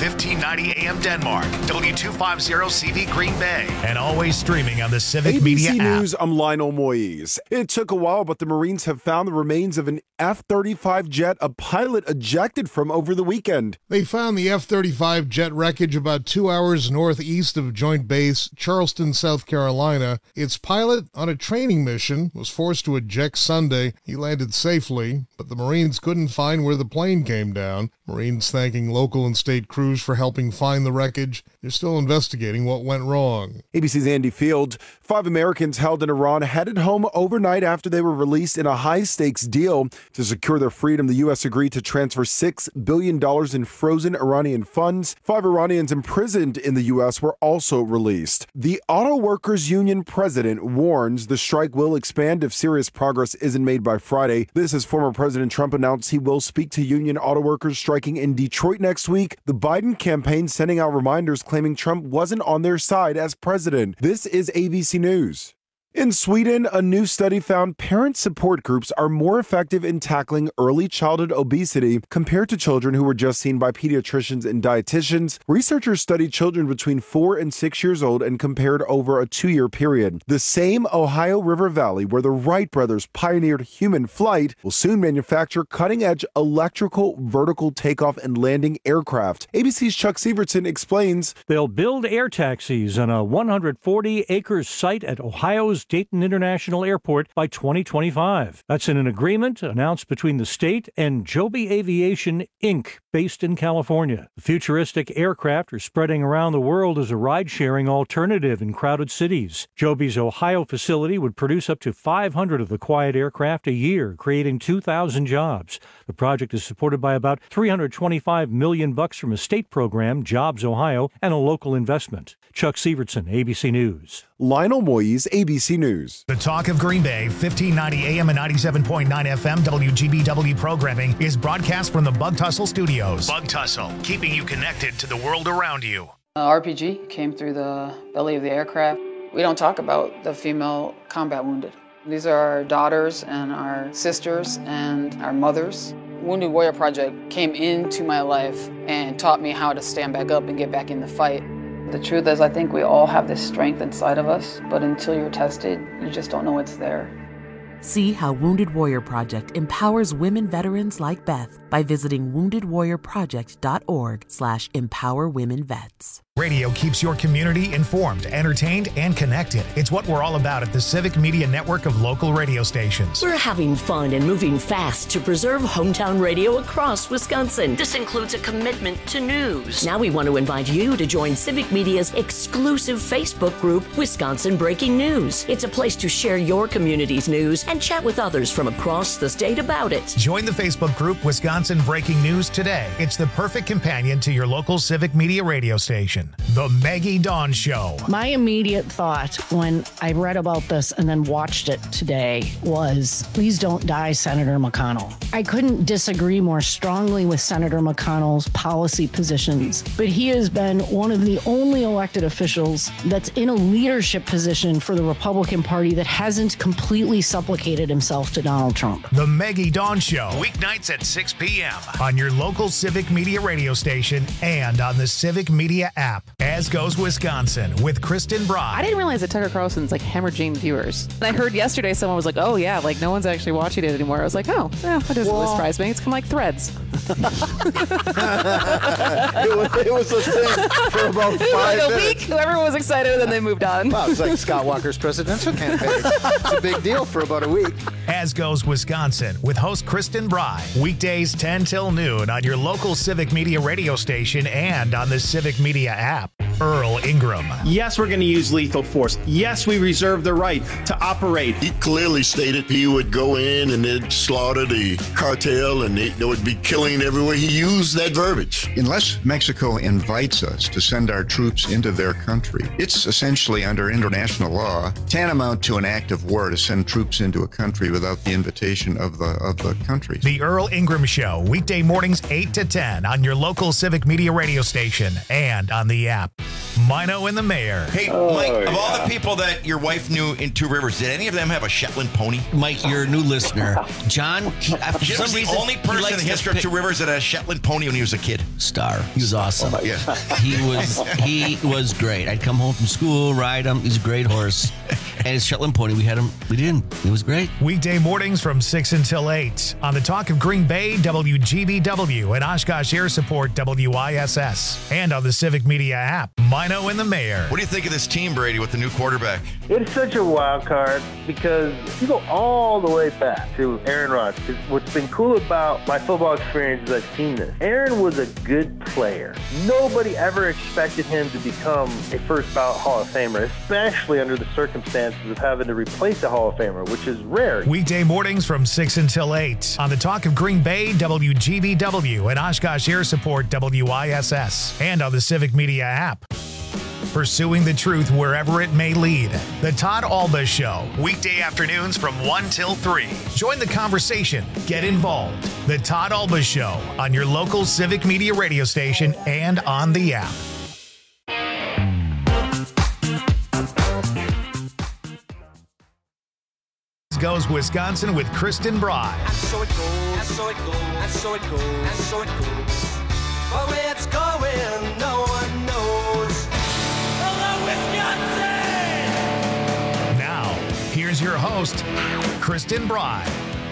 1590 AM Denmark, W250CV Green Bay, and always streaming on the Civic ABC Media app. News, I'm Lionel Moise. It took a while, but the Marines have found the remains of an F-35 jet a pilot ejected from over the weekend. They found the F-35 jet wreckage about 2 hours northeast of Joint Base Charleston, South Carolina. Its pilot, on a training mission, was forced to eject Sunday. He landed safely, but the Marines couldn't find where the plane came down. Marines thanking local and state crews for helping find the wreckage. They're still investigating what went wrong. ABC's Andy Field. 5 Americans held in Iran headed home overnight after they were released in a high-stakes deal. To secure their freedom, the U.S. agreed to transfer $6 billion in frozen Iranian funds. 5 Iranians imprisoned in the U.S. were also released. The Auto Workers Union president warns the strike will expand if serious progress isn't made by Friday. This as former President Trump announced he will speak to union auto workers striking in Detroit next week. The Biden campaign sending out reminders claiming Trump wasn't on their side as president. This is ABC News. In Sweden, a new study found parent support groups are more effective in tackling early childhood obesity compared to children who were just seen by pediatricians and dietitians. Researchers studied children between 4 and 6 years old and compared over a 2-year period. The same Ohio River Valley where the Wright brothers pioneered human flight will soon manufacture cutting-edge electrical vertical takeoff and landing aircraft. ABC's Chuck Sievertson explains. They'll build air taxis on a 140-acre site at Ohio's Dayton International Airport by 2025. That's in an agreement announced between the state and Joby Aviation, Inc., based in California. The futuristic aircraft are spreading around the world as a ride-sharing alternative in crowded cities. Joby's Ohio facility would produce up to 500 of the quiet aircraft a year, creating 2,000 jobs. The project is supported by about $325 million from a state program, Jobs Ohio, and a local investment. Chuck Sievertson, ABC News. Lionel Moise, ABC News. The Talk of Green Bay, 1590 AM and 97.9 FM WGBW programming is broadcast from the Bug Tussle Studios. Bug Tussle, keeping you connected to the world around you. RPG came through the belly of the aircraft. We don't talk about the female combat wounded. These are our daughters and our sisters and our mothers. Wounded Warrior Project came into my life and taught me how to stand back up and get back in the fight. The truth is, I think we all have this strength inside of us, but until you're tested, you just don't know it's there. See how Wounded Warrior Project empowers women veterans like Beth by visiting woundedwarriorproject.org/empowerwomenvets. Radio keeps your community informed, entertained, and connected. It's what we're all about at the Civic Media Network of local radio stations. We're having fun and moving fast to preserve hometown radio across Wisconsin. This includes a commitment to news. Now we want to invite you to join Civic Media's exclusive Facebook group, Wisconsin Breaking News. It's a place to share your community's news and chat with others from across the state about it. Join the Facebook group Wisconsin Breaking News today. It's the perfect companion to your local Civic Media radio station. The Maggie Dawn Show. My immediate thought when I read about this and then watched it today was, please don't die, Senator McConnell. I couldn't disagree more strongly with Senator McConnell's policy positions, but he has been one of the only elected officials that's in a leadership position for the Republican Party that hasn't completely supplicated himself to Donald Trump. The Maggie Dawn Show, weeknights at 6 p.m. on your local Civic Media radio station and on the Civic Media app. As Goes Wisconsin with Kristen Broad. I didn't realize that Tucker Carlson's like hemorrhaging viewers. I heard yesterday someone was like, oh yeah, like no one's actually watching it anymore. I was like, oh, yeah, that doesn't surprise me. It's kind of like Threads. it was a thing for about 5 minutes. A week, everyone was excited and then they moved on. Wow, it's like Scott Walker's presidential campaign. It's a big deal for about a week. As Goes Wisconsin with host Kristen Bry. Weekdays 10 till noon on your local Civic Media radio station and on the Civic Media app. Earl Ingram. Yes, we're going to use lethal force. Yes, we reserve the right to operate. He clearly stated he would go in and they'd slaughter the cartel and they would be killing everywhere. He used that verbiage. Unless Mexico invites us to send our troops into their country, it's essentially under international law tantamount to an act of war to send troops into a country without the invitation of the country. The Earl Ingram Show, weekday mornings 8 to 10 on your local Civic Media radio station and on the app. Mino and the Mayor. Hey, Mike, of all the people that your wife knew in Two Rivers, did any of them have a Shetland pony? Mike, you're a new listener. John, Jim was the only person in the history of Two Rivers that had a Shetland pony when he was a kid. star. He was awesome. Yeah. He was great. I'd come home from school, ride him. He's a great horse. And his Shetland pony, we didn't. It was great. Weekday mornings from 6 until 8 on the Talk of Green Bay, WGBW, and Oshkosh Air Support, WISS, and on the Civic Media app. Mino and the Mayor. What do you think of this team, Brady, with the new quarterback? It's such a wild card because you go all the way back to Aaron Rodgers. What's been cool about my football experience is I've seen this. Aaron was a good player. Nobody ever expected him to become a first ballot Hall of Famer, especially under the circumstances of having to replace a Hall of Famer, which is rare. Weekday mornings from 6 until 8 on the Talk of Green Bay, WGBW, and Oshkosh Air Support, WISS, and on the Civic Media app. Pursuing the truth wherever it may lead. The Todd Alba Show, weekday afternoons from 1 till 3. Join the conversation. Get involved. The Todd Alba Show on your local Civic Media radio station and on the app. Goes Wisconsin with Kristen Bry. And so it goes, and so it goes, and so it goes, and so it goes. But where it's going, no one knows. Hello, Wisconsin! Now, here's your host, Kristen Bry.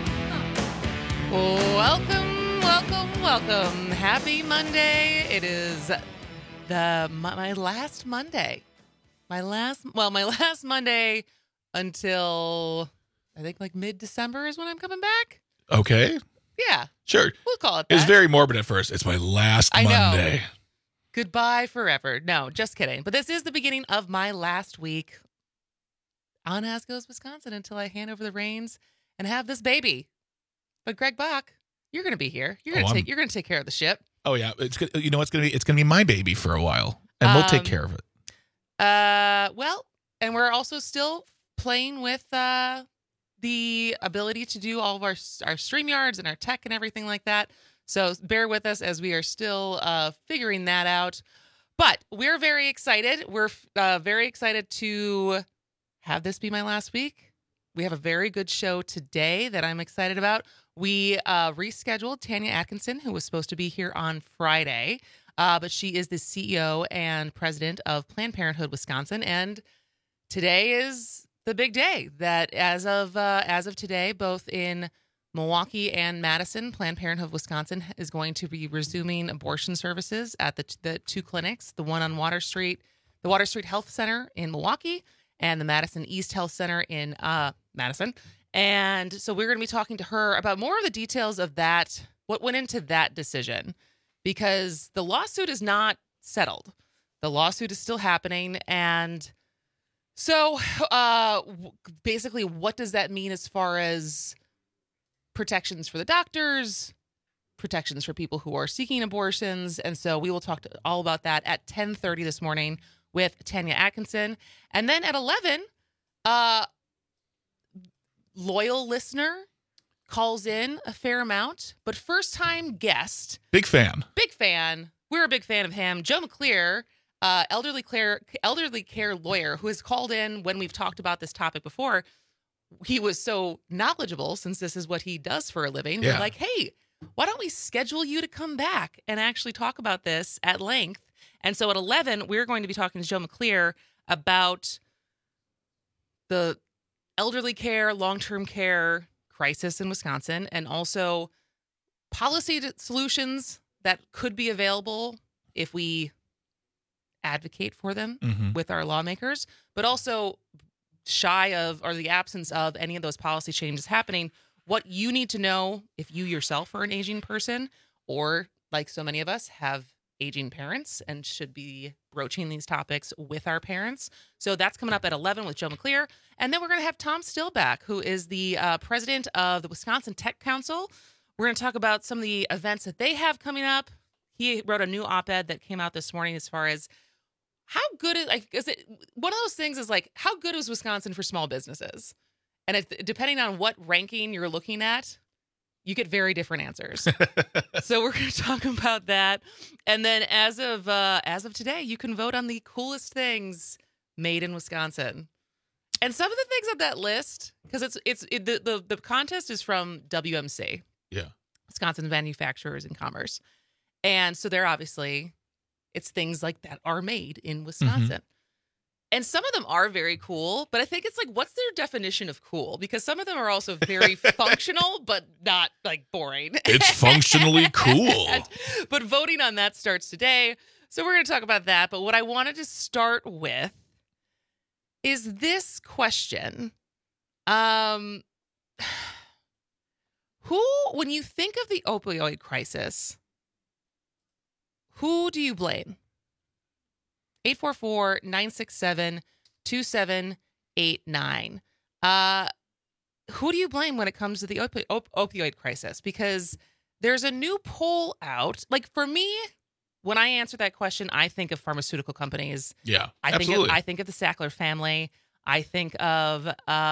Welcome, welcome, welcome. Happy Monday. It is my last Monday. My last Monday until I think like mid-December is when I'm coming back. Okay. Yeah. Sure. We'll call it that. It was very morbid at first. It's my last Monday. Know. Goodbye forever. No, just kidding. But this is the beginning of my last week on As Goes Wisconsin until I hand over the reins and have this baby. But Greg Bach, you're going to be here. You're going to take care of the ship. Oh yeah, it's going to be my baby for a while, and we'll take care of it. Well, and we're also still playing with the ability to do all of our StreamYards and our tech and everything like that. So bear with us as we are still figuring that out. But we're very excited. We're very excited to have this be my last week. We have a very good show today that I'm excited about. We rescheduled Tanya Atkinson, who was supposed to be here on Friday, but she is the CEO and president of Planned Parenthood Wisconsin, and today is the big day that as of today, both in Milwaukee and Madison, Planned Parenthood Wisconsin is going to be resuming abortion services at the two clinics, the one on Water Street, the Water Street Health Center in Milwaukee, and the Madison East Health Center in Madison. And so we're going to be talking to her about more of the details of that, what went into that decision, because the lawsuit is not settled. The lawsuit is still happening, and so basically, what does that mean as far as protections for the doctors, protections for people who are seeking abortions? And so we will talk all about that at 10:30 this morning with Tanya Atkinson. And then at 11, loyal listener calls in a fair amount, but first-time guest. Big fan. We're a big fan of him. Joe McClear. Elderly care lawyer who has called in when we've talked about this topic before. He was so knowledgeable since this is what he does for a living. Yeah. We're like, hey, why don't we schedule you to come back and actually talk about this at length? And so at 11, we're going to be talking to Joe McClear about the elderly care, long-term care crisis in Wisconsin, and also policy solutions that could be available if we advocate for them with our lawmakers, but also shy of or the absence of any of those policy changes happening, what you need to know if you yourself are an aging person or, like so many of us, have aging parents and should be broaching these topics with our parents. So that's coming up at 11 with Joe McClear. And then we're going to have Tom Stillback, who is the president of the Wisconsin Tech Council. We're going to talk about some of the events that they have coming up. He wrote a new op-ed that came out this morning as far as how good is it? One of those things is like, how good is Wisconsin for small businesses? And depending on what ranking you're looking at, you get very different answers. So we're going to talk about that. And then as of today, you can vote on the coolest things made in Wisconsin. And some of the things on that list, because the contest is from WMC. Yeah. Wisconsin Manufacturers and Commerce. And so they're obviously, it's things like that are made in Wisconsin. And some of them are very cool, but I think it's like, what's their definition of cool? Because some of them are also very functional, but not like boring. It's functionally cool. But voting on that starts today. So we're going to talk about that. But what I wanted to start with is this question. Who, when you think of the opioid crisis, who do you blame? 844-967-2789. Who do you blame when it comes to the opioid crisis? Because there's a new poll out. Like, for me, when I answer that question, I think of pharmaceutical companies. Yeah, absolutely. I think of the Sackler family. I think of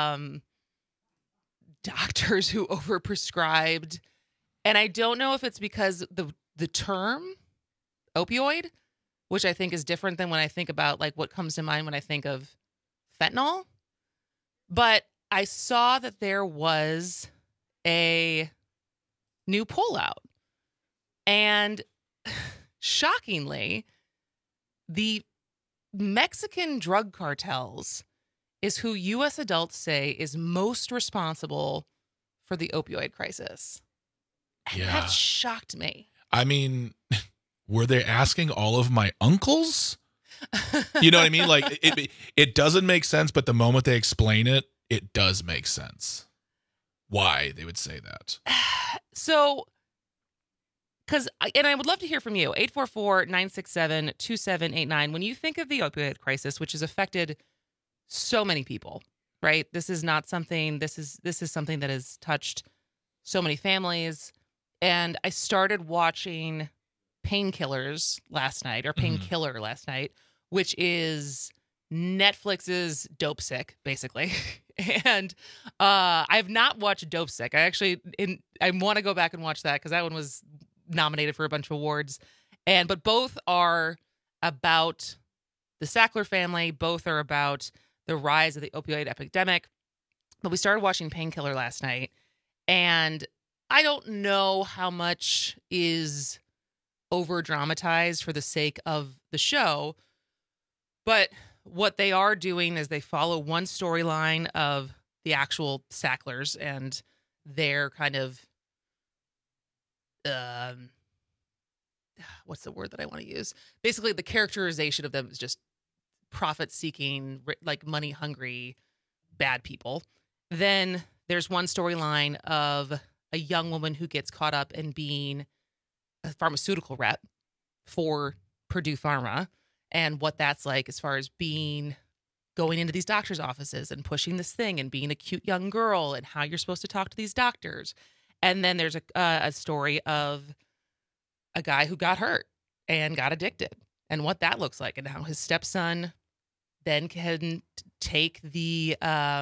doctors who overprescribed. And I don't know if it's because the term opioid, which I think is different than when I think about like what comes to mind when I think of fentanyl. But I saw that there was a new poll out. And shockingly, the Mexican drug cartels is who U.S. adults say is most responsible for the opioid crisis. And that shocked me. I mean, were they asking all of my uncles? You know what I mean? Like, it doesn't make sense, but the moment they explain it, it does make sense. Why they would say that. So, and I would love to hear from you. 844-967-2789. When you think of the opioid crisis, which has affected so many people, right? This is not something, this is something that has touched so many families. And I started watching Painkillers last night, or Painkiller last night, which is Netflix's Dope Sick, basically. And I have not watched Dope Sick. I want to go back and watch that because that one was nominated for a bunch of awards. But both are about the Sackler family. Both are about the rise of the opioid epidemic. But we started watching Painkiller last night, and I don't know how much is over dramatized for the sake of the show, but what they are doing is they follow one storyline of the actual Sacklers and their kind of what's the word that I want to use? Basically, the characterization of them is just profit-seeking, like money-hungry, bad people. Then there's one storyline of a young woman who gets caught up in being a pharmaceutical rep for Purdue Pharma, and what that's like as far as going into these doctors' offices and pushing this thing and being a cute young girl and how you're supposed to talk to these doctors. And then there's a story of a guy who got hurt and got addicted and what that looks like, and how his stepson then can take the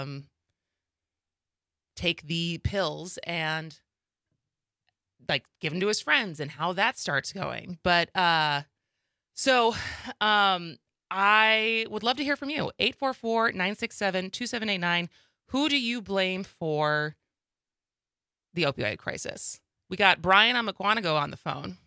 pills and like give them to his friends, and how that starts going. But so I would love to hear from you. 844-967-2789. Who do you blame for the opioid crisis? We got Brian on McWanago on the phone.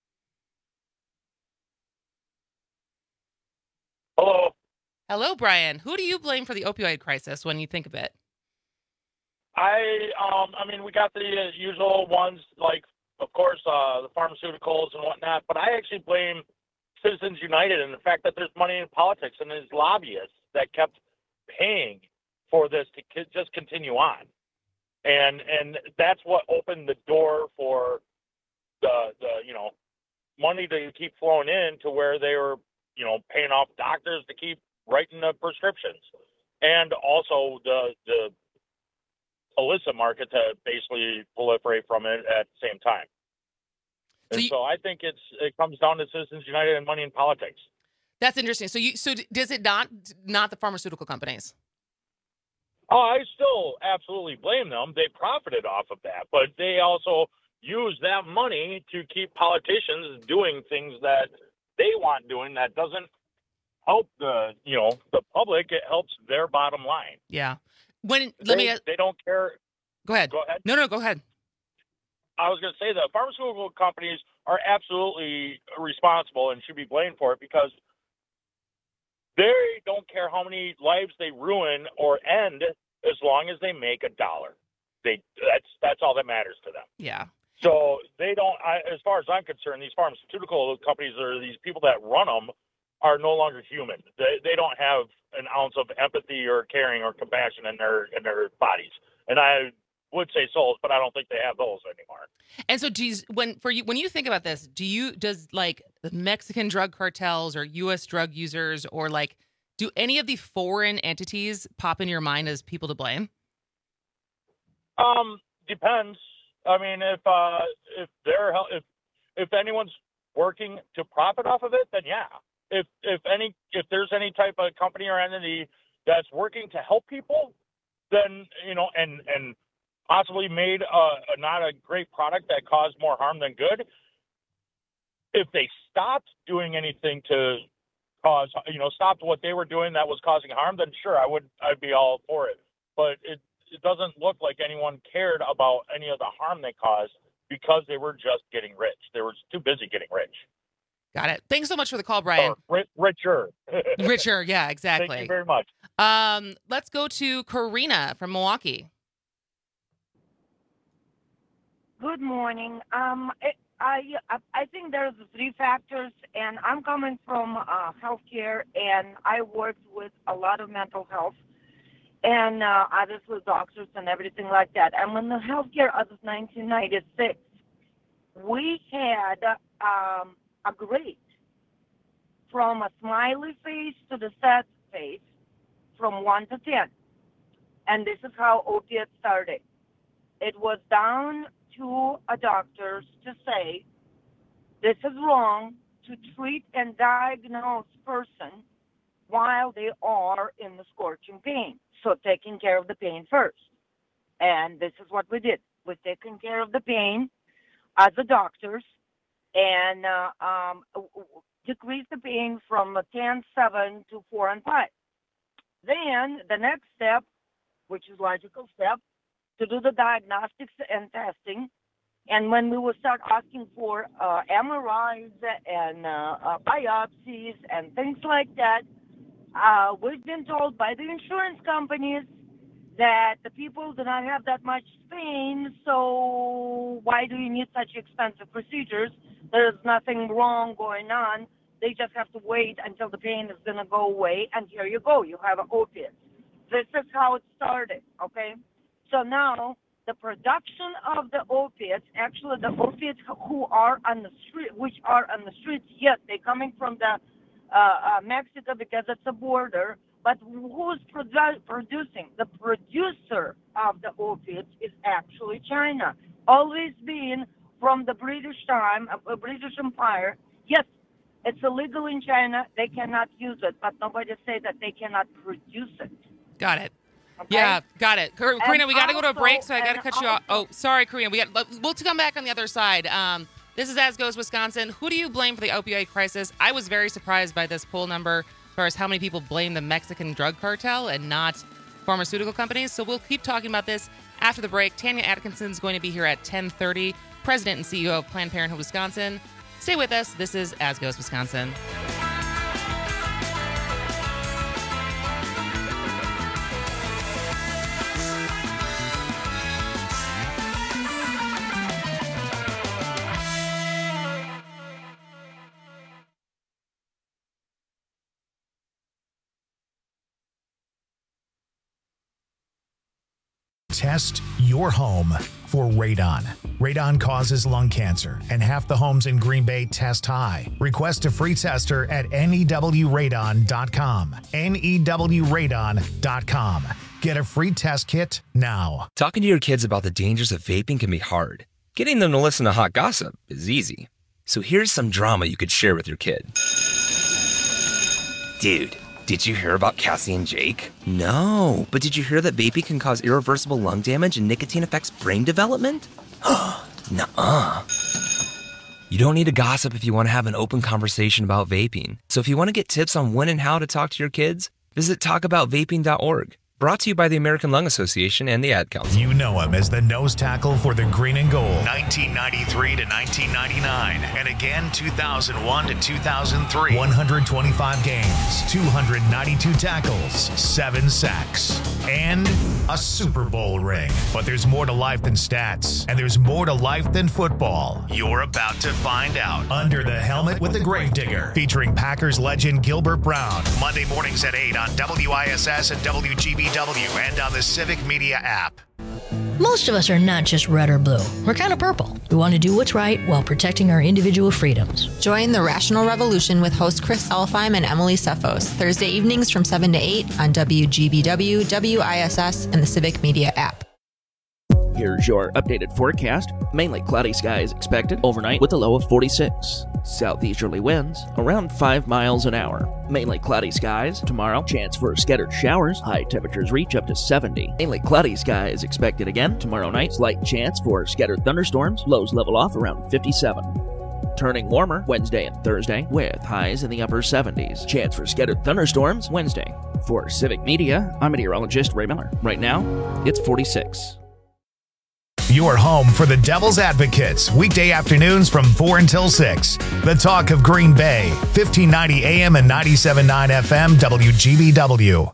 Hello, Brian. Who do you blame for the opioid crisis when you think of it? I mean, we got the usual ones, like, of course, the pharmaceuticals and whatnot, but I actually blame Citizens United and the fact that there's money in politics and his lobbyists that kept paying for this to just continue on. And that's what opened the door for the money to keep flowing in to where they were, paying off doctors to keep writing the prescriptions. And also the illicit market to basically proliferate from it at the same time. And so I think it comes down to Citizens United and money in politics. That's interesting. So does it not the pharmaceutical companies? Oh, I still absolutely blame them. They profited off of that, but they also use that money to keep politicians doing things that they want doing that doesn't help the public. It helps their bottom line. Yeah. They don't care. Go ahead. Go ahead. No, go ahead. I was going to say the pharmaceutical companies are absolutely responsible and should be blamed for it because they don't care how many lives they ruin or end as long as they make $1. That's all that matters to them. Yeah. So they don't, as far as I'm concerned, these pharmaceutical companies or these people that run them are no longer human. They don't have an ounce of empathy or caring or compassion in their bodies. And I would say souls, but I don't think they have those anymore. And so, when you think about this, does like the Mexican drug cartels or U.S. drug users or like do any of the foreign entities pop in your mind as people to blame? Depends. I mean, if anyone's working to profit off of it, then yeah. If there's any type of company or entity that's working to help people, then and possibly made not a great product that caused more harm than good. If they stopped doing anything to stopped what they were doing that was causing harm, then sure, I'd be all for it. But it doesn't look like anyone cared about any of the harm they caused because they were just getting rich. They were too busy getting rich. Got it. Thanks so much for the call, Brian. Richer. Richer, yeah, exactly. Thank you very much. Let's go to Karina from Milwaukee. Good morning. I think there's 3 factors, and I'm coming from healthcare, and I worked with a lot of mental health, and obviously doctors and everything like that. And when the healthcare as of 1996, we had a grade from a smiley face to the sad face from 1 to 10. And this is how opiates started. It was down to a doctor to say, this is wrong, to treat and diagnose person while they are in the scorching pain. So taking care of the pain first. And this is what we did. We're taking care of the pain as the doctors and decrease the pain from 10-7 to 4 and 5. Then the next step, which is logical step, to do the diagnostics and testing. And when we will start asking for MRIs and biopsies and things like that, we've been told by the insurance companies that the people do not have that much pain, so why do you need such expensive procedures? There's nothing wrong going on. They just have to wait until the pain is going to go away, and here you go. You have an opiate. This is how it started, okay? So now the production of the opiates, actually the opiates who are on the street, which are on the streets, yes, they're coming from the Mexico because it's a border, but who's producing? The producer of the opiates is actually China. Always been from the British time, British Empire. Yes, it's illegal in China. They cannot use it, but nobody say that they cannot produce it. Got it. Okay? Yeah, got it. Karina, we got to go to a break, so I got to cut you off. also- Oh, sorry, Karina. We'll come back on the other side. This is As Goes Wisconsin. Who do you blame for the opioid crisis? I was very surprised by this poll number as far as how many people blame the Mexican drug cartel and not pharmaceutical companies. So we'll keep talking about this after the break. Tanya Atkinson is going to be here at 10:30, President and CEO of Planned Parenthood Wisconsin. Stay with us. This is As Goes Wisconsin. Test your home for radon. Radon causes lung cancer, and half the homes in Green Bay test high. Request a free tester at newradon.com. newradon.com. Get a free test kit now. Talking to your kids about the dangers of vaping can be hard. Getting them to listen to hot gossip is easy. So here's some drama you could share with your kid. Dude, did you hear about Cassie and Jake? No, but did you hear that vaping can cause irreversible lung damage and nicotine affects brain development? Nuh-uh. You don't need to gossip if you want to have an open conversation about vaping. So if you want to get tips on when and how to talk to your kids, visit talkaboutvaping.org. Brought to you by the American Lung Association and the Ad Council. You know him as the nose tackle for the Green and Gold, 1993 to 1999, and again 2001 to 2003. 125 games, 292 tackles, 7 sacks, and a Super Bowl ring. But there's more to life than stats, and there's more to life than football. You're about to find out. Under the Helmet with the Gravedigger, featuring Packers legend Gilbert Brown. Monday mornings at 8 on WISS and WGBW and on the Civic Media app. Most of us are not just red or blue. We're kind of purple. We want to do what's right while protecting our individual freedoms. Join the Rational Revolution with host Chris Elfheim and Emily Cephos, Thursday evenings from 7 to 8 on WGBW, WISS, and the Civic Media app. Here's your updated forecast. Mainly cloudy skies expected overnight with a low of 46. Southeasterly winds around 5 miles an hour. Mainly cloudy skies tomorrow. Chance for scattered showers. High temperatures reach up to 70. Mainly cloudy skies expected again tomorrow night. Slight chance for scattered thunderstorms. Lows level off around 57. Turning warmer Wednesday and Thursday with highs in the upper 70s. Chance for scattered thunderstorms Wednesday. For Civic Media, I'm meteorologist Ray Miller. Right now, it's 46. Your home for the Devil's Advocates, weekday afternoons from 4 until 6. The Talk of Green Bay, 1590 AM and 97.9 FM, WGBW.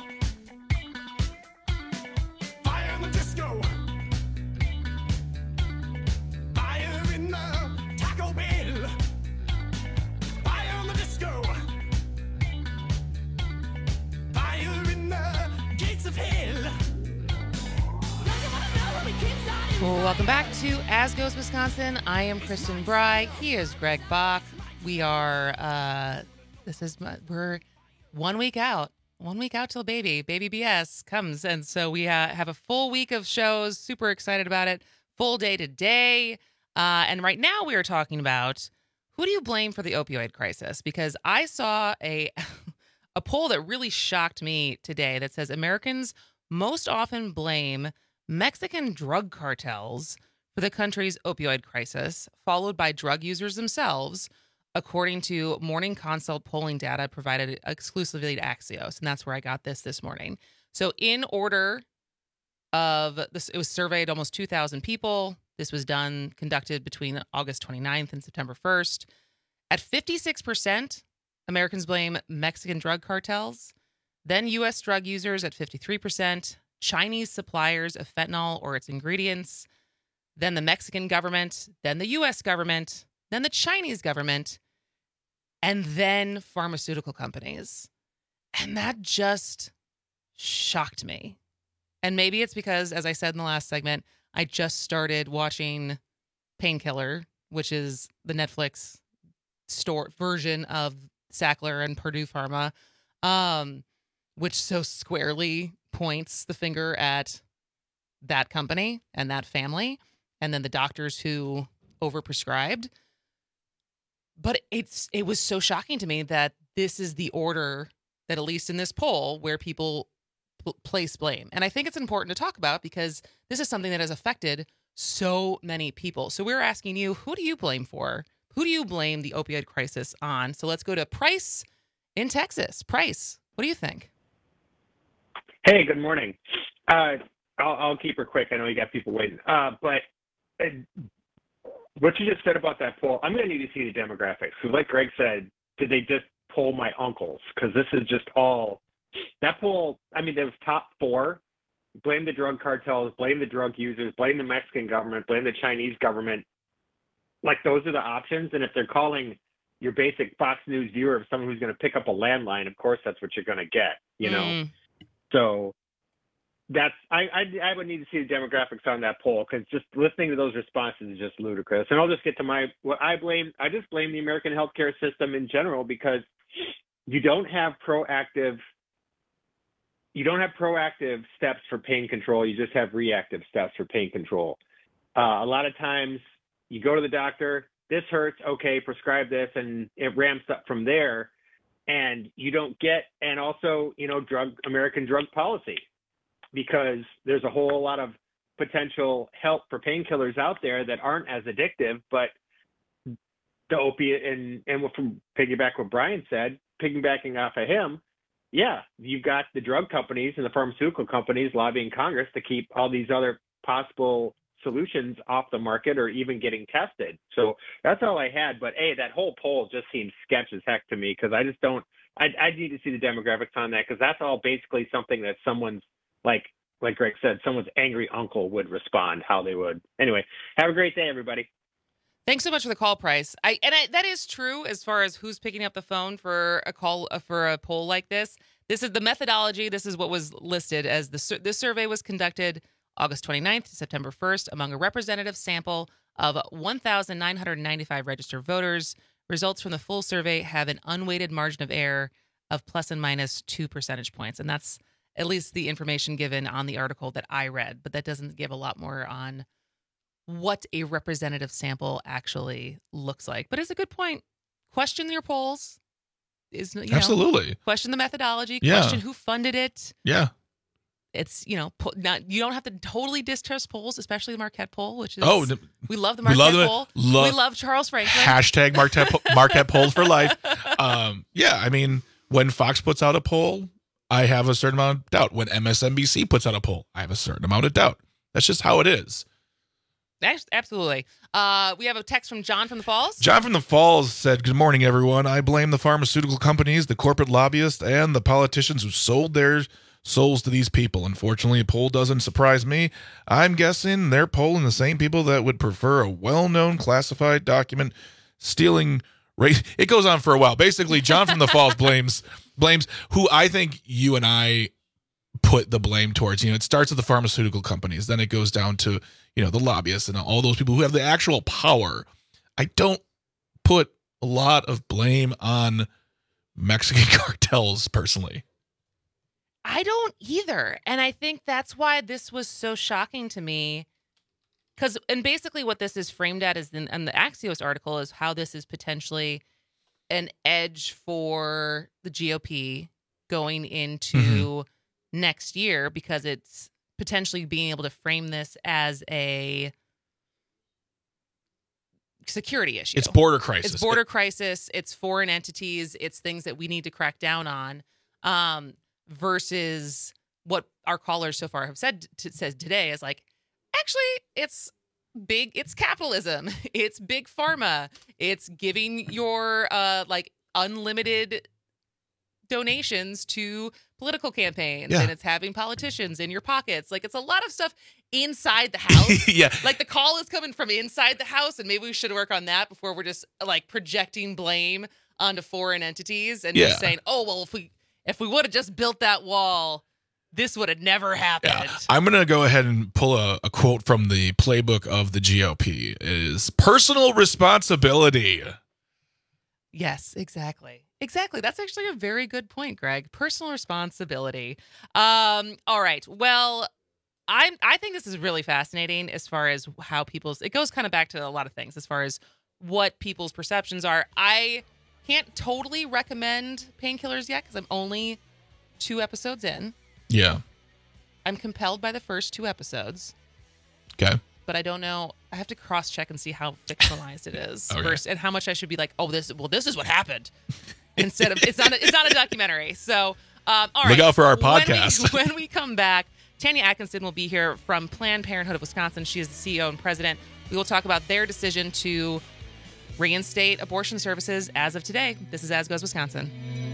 Welcome back to As Goes Wisconsin. I am Kristen Bry. He is Greg Bach. We are, we're 1 week out. 1 week out till Baby BS comes. And so we have a full week of shows. Super excited about it. Full day today. And right now we are talking about who do you blame for the opioid crisis? Because I saw a poll that really shocked me today that says Americans most often blame Mexican drug cartels for the country's opioid crisis, followed by drug users themselves, according to Morning Consult polling data provided exclusively to Axios. And that's where I got this morning. So in order of this, it was surveyed almost 2,000 people. This was conducted between August 29th and September 1st. At 56%, Americans blame Mexican drug cartels, then U.S. drug users at 53%, Chinese suppliers of fentanyl or its ingredients, then the Mexican government, then the U.S. government, then the Chinese government, and then pharmaceutical companies. And that just shocked me. And maybe it's because, as I said in the last segment, I just started watching Painkiller, which is the Netflix version of Sackler and Purdue Pharma, which so squarely points the finger at that company and that family, and then the doctors who overprescribed. But it was so shocking to me that this is the order that, at least in this poll, where people place blame. And I think it's important to talk about because this is something that has affected so many people. So we're asking you, who do you blame for? Who do you blame the opioid crisis on? So let's go to Price in Texas. Price, what do you think? Hey, good morning. I'll keep her quick. I know you got people waiting. But what you just said about that poll, I'm going to need to see the demographics. So like Greg said, did they just poll my uncles? Because this is just all – that poll, I mean, there was top 4. Blame the drug cartels, blame the drug users, blame the Mexican government, blame the Chinese government. Like, those are the options. And if they're calling your basic Fox News viewer of someone who's going to pick up a landline, of course that's what you're going to get, you know? So that's I would need to see the demographics on that poll, because just listening to those responses is just ludicrous. And I'll just get to what I blame. I just blame the American healthcare system in general, because you don't have proactive steps for pain control. You just have reactive steps for pain control. A lot of times you go to the doctor, this hurts, okay, prescribe this, and it ramps up from there. And you don't get, and also, American drug policy, because there's a whole lot of potential help for painkillers out there that aren't as addictive, but the opiate, and from piggyback what Brian said, piggybacking off of him, yeah, you've got the drug companies and the pharmaceutical companies lobbying Congress to keep all these other possible solutions off the market or even getting tested. So that's all I had. But hey, that whole poll just seems sketch as heck to me, because I just don't. I need to see the demographics on that, because that's all basically something that someone's like Greg said, someone's angry uncle would respond how they would. Anyway, have a great day, everybody. Thanks so much for the call, Price. That is true as far as who's picking up the phone for a call for a poll like this. This is the methodology. This is what was listed as this survey was conducted August 29th to September 1st among a representative sample of 1,995 registered voters. Results from the full survey have an unweighted margin of error of plus and minus 2 percentage points, and that's at least the information given on the article that I read. But that doesn't give a lot more on what a representative sample actually looks like. But it's a good point. Question your polls. Absolutely. Question the methodology. Yeah. Question who funded it. Yeah. It's, you don't have to totally distrust polls, especially the Marquette poll, which is, we love the we Marquette love poll. Love, we love Charles Franklin. Hashtag Marquette polls for life. Yeah, I mean, when Fox puts out a poll, I have a certain amount of doubt. When MSNBC puts out a poll, I have a certain amount of doubt. That's just how it is. Absolutely. We have a text from John from the Falls. John from the Falls said, "Good morning, everyone. I blame the pharmaceutical companies, the corporate lobbyists, and the politicians who sold their souls to these people. Unfortunately, a poll doesn't surprise me. I'm guessing they're polling the same people that would prefer a well-known classified document stealing race." It goes on for a while. Basically, John from the Falls blames who I think you and I put the blame towards. It starts with the pharmaceutical companies, then it goes down to the lobbyists and all those people who have the actual power. I don't put a lot of blame on Mexican cartels personally. I don't either. And I think that's why this was so shocking to me. And basically what this is framed at is in the Axios article is how this is potentially an edge for the GOP going into next year, because it's potentially being able to frame this as a security issue. It's border crisis. It's border crisis. It's foreign entities. It's things that we need to crack down on, versus what our callers so far have said today is like, actually, it's big. It's capitalism. It's big pharma. It's giving your unlimited donations to political campaigns, and it's having politicians in your pockets. Like, it's a lot of stuff inside the house. Yeah. Like, the call is coming from inside the house, and maybe we should work on that before we're just like projecting blame onto foreign entities and just saying, oh, well, if we would have just built that wall, this would have never happened. Yeah. I'm going to go ahead and pull a quote from the playbook of the GOP. It is personal responsibility. Yes, exactly. Exactly. That's actually a very good point, Greg. Personal responsibility. All right. Well, I think this is really fascinating as far as how it goes kind of back to a lot of things as far as what people's perceptions are. I can't totally recommend Painkillers yet because I'm only 2 episodes in. Yeah. I'm compelled by the first 2 episodes. Okay. But I don't know. I have to cross-check and see how fictionalized it is, and how much I should be like, oh, this is what happened, instead of it's not a documentary. So, all right. Look out for our podcast. When we come back, Tanya Atkinson will be here from Planned Parenthood of Wisconsin. She is the CEO and president. We will talk about their decision to reinstate abortion services as of today. This is As Goes Wisconsin.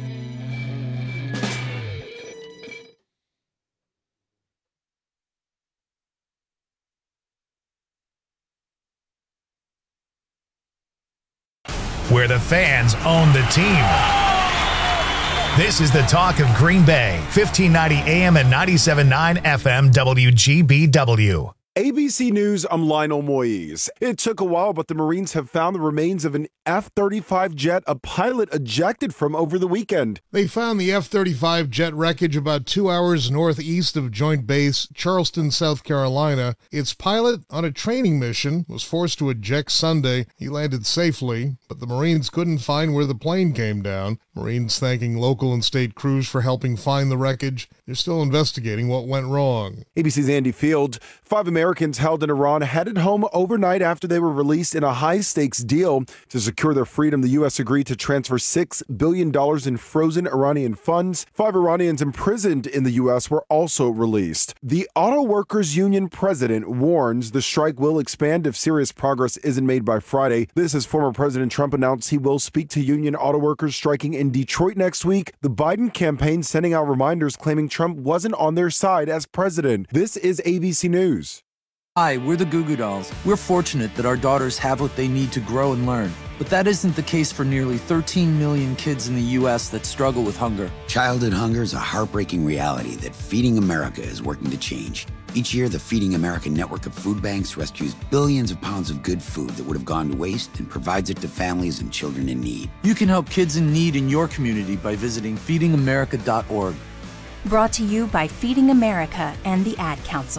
Where the fans own the team. This is the talk of Green Bay, 1590 AM and 97.9 FM WGBW. ABC News, I'm Lionel Moyes. It took a while, but the Marines have found the remains of an F-35 jet a pilot ejected from over the weekend. They found the F-35 jet wreckage about 2 hours northeast of Joint Base Charleston, South Carolina. Its pilot, on a training mission, was forced to eject Sunday. He landed safely, but the Marines couldn't find where the plane came down. Marines thanking local and state crews for helping find the wreckage. They're still investigating what went wrong. ABC's Andy Field. 5 Americans Americans held in Iran headed home overnight after they were released in a high-stakes deal. To secure their freedom, the U.S. agreed to transfer $6 billion in frozen Iranian funds. 5 Iranians imprisoned in the U.S. were also released. The Auto Workers Union president warns the strike will expand if serious progress isn't made by Friday. This as former President Trump announced he will speak to union auto workers striking in Detroit next week. The Biden campaign sending out reminders claiming Trump wasn't on their side as president. This is ABC News. Hi, we're the Goo Goo Dolls. We're fortunate that our daughters have what they need to grow and learn. But that isn't the case for nearly 13 million kids in the U.S. that struggle with hunger. Childhood hunger is a heartbreaking reality that Feeding America is working to change. Each year, the Feeding America network of food banks rescues billions of pounds of good food that would have gone to waste and provides it to families and children in need. You can help kids in need in your community by visiting feedingamerica.org. Brought to you by Feeding America and the Ad Council.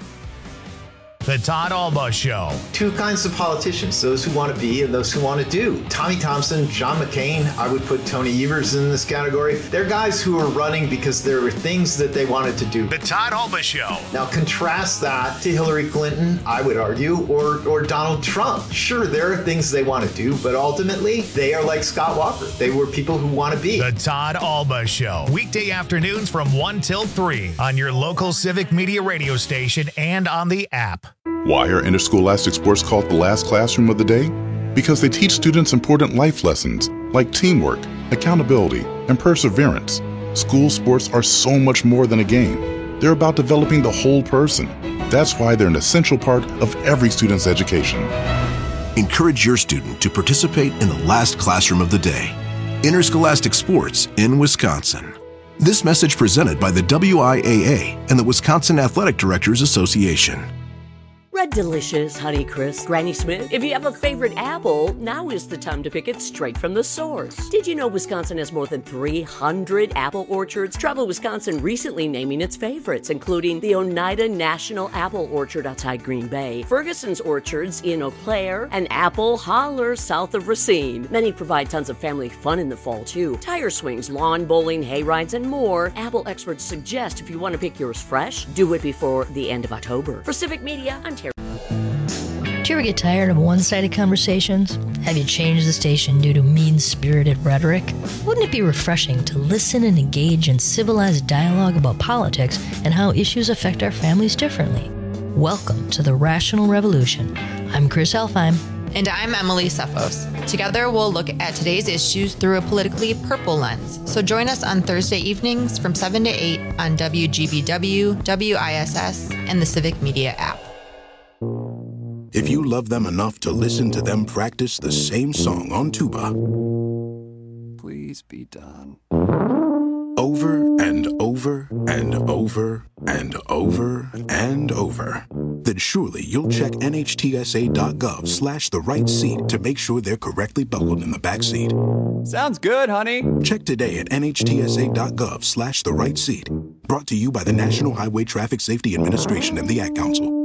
The Todd Alba Show. Two kinds of politicians, those who want to be and those who want to do. Tommy Thompson, John McCain, I would put Tony Evers in this category. They're guys who are running because there were things that they wanted to do. The Todd Alba Show. Now contrast that to Hillary Clinton, I would argue, or Donald Trump. Sure, there are things they want to do, but ultimately, they are like Scott Walker. They were people who want to be. The Todd Alba Show. Weekday afternoons from 1 till 3 on your local Civic Media radio station and on the app. Why are interscholastic sports called the last classroom of the day? Because they teach students important life lessons like teamwork, accountability, and perseverance. School sports are so much more than a game. They're about developing the whole person. That's why they're an essential part of every student's education. Encourage your student to participate in the last classroom of the day. Interscholastic sports in Wisconsin. This message presented by the WIAA and the Wisconsin Athletic Directors Association. Red Delicious, Honeycrisp, Granny Smith. If you have a favorite apple, now is the time to pick it straight from the source. Did you know Wisconsin has more than 300 apple orchards? Travel Wisconsin recently naming its favorites, including the Oneida National Apple Orchard outside Green Bay, Ferguson's Orchards in Eau Claire, and Apple Holler south of Racine. Many provide tons of family fun in the fall, too. Tire swings, lawn bowling, hay rides, and more. Apple experts suggest if you want to pick yours fresh, do it before the end of October. For Civic Media, I'm Terry. Do you ever get tired of one-sided conversations? Have you changed the station due to mean-spirited rhetoric? Wouldn't it be refreshing to listen and engage in civilized dialogue about politics and how issues affect our families differently? Welcome to the Rational Revolution. I'm Chris Elfheim. And I'm Emily Sefos. Together, we'll look at today's issues through a politically purple lens. So join us on Thursday evenings from 7 to 8 on WGBW, WISS, and the Civic Media app. If you love them enough to listen to them practice the same song on tuba, please be done. Over and over and over and over and over, then surely you'll check NHTSA.gov/the right seat to make sure they're correctly buckled in the back seat. Sounds good, honey. Check today at NHTSA.gov/the right seat. Brought to you by the National Highway Traffic Safety Administration and the Ad Council.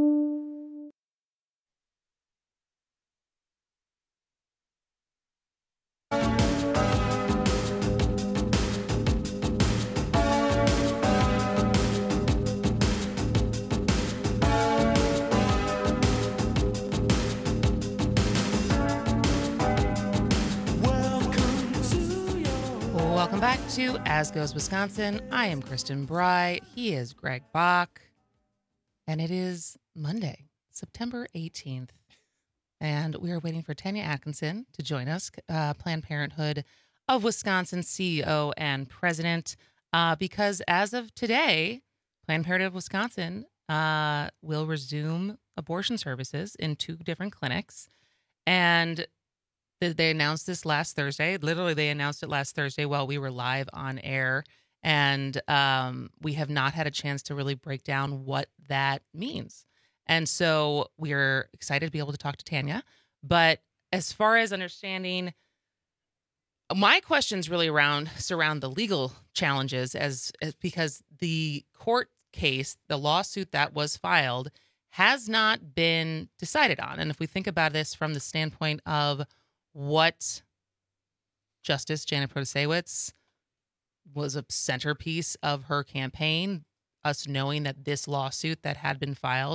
Welcome back to As Goes Wisconsin. I am Kristen Bry. He is Greg Bach. And it is Monday, September 18th. And we are waiting for Tanya Atkinson to join us, Planned Parenthood of Wisconsin CEO and president, because as of today, Planned Parenthood of Wisconsin will resume abortion services in 2 different clinics. And they announced this last Thursday. Literally, they announced it last Thursday while we were live on air. And we have not had a chance to really break down what that means. And so we're excited to be able to talk to Tanya. But as far as understanding, my questions really surround the legal challenges as because the court case, the lawsuit that was filed, has not been decided on. And if we think about this from the standpoint of what Justice Janet Protasiewicz was a centerpiece of her campaign, us knowing that this lawsuit that had been filed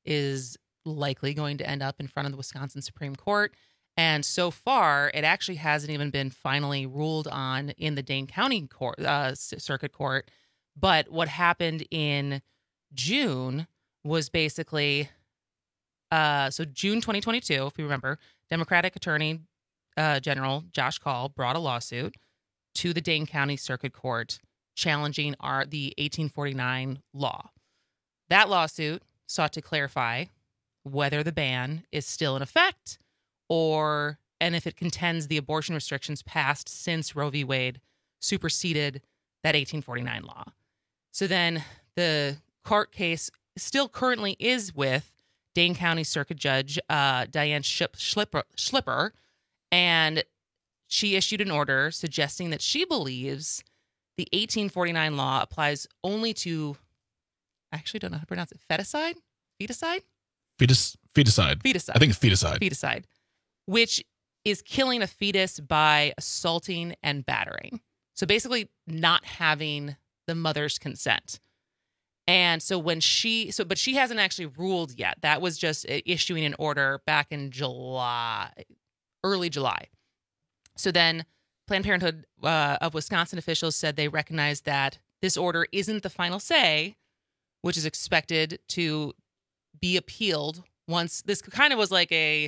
is likely going to end up in front of the Wisconsin Supreme Court. And so far, it actually hasn't even been finally ruled on in the Dane County court, Circuit Court. But what happened in June was basically, so June 2022, if you remember, Democratic Attorney General Josh Kaul brought a lawsuit to the Dane County Circuit Court challenging the 1849 law. That lawsuit sought to clarify whether the ban is still in effect and if it contends the abortion restrictions passed since Roe v. Wade superseded that 1849 law. So then the court case still currently is with Dane County Circuit Judge Diane Schlipper, and she issued an order suggesting that she believes the 1849 law applies only to, I actually don't know how to pronounce it, feticide? Feticide? Feticide. I think it's feticide. Feticide, which is killing a fetus by assaulting and battering. So basically not having the mother's consent. And so but she hasn't actually ruled yet. That was just issuing an order back in early July. So then Planned Parenthood of Wisconsin officials said they recognize that this order isn't the final say, which is expected to be appealed once. This kind of was like an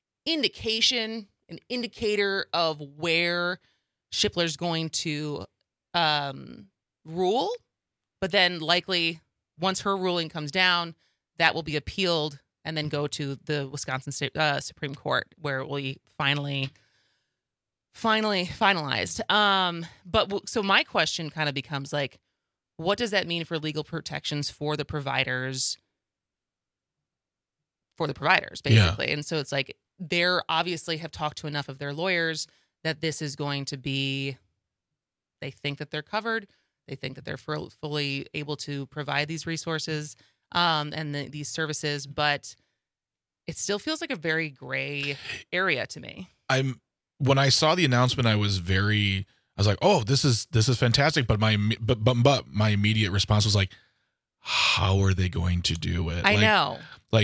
indicator of where Shipler's going to rule. But then likely once her ruling comes down, that will be appealed and then go to the Wisconsin State Supreme Court, where it will be finally finalized. So my question kind of becomes like, what does that mean for legal protections for the providers? Basically. Yeah. And so it's like, they're obviously have talked to enough of their lawyers that this is going to be, they think that they're covered. They think that they're fully able to provide these resources and these services, but it still feels like a very gray area to me. When I saw the announcement, I was like, oh, this is fantastic. But my immediate response was like, how are they going to do it? I know.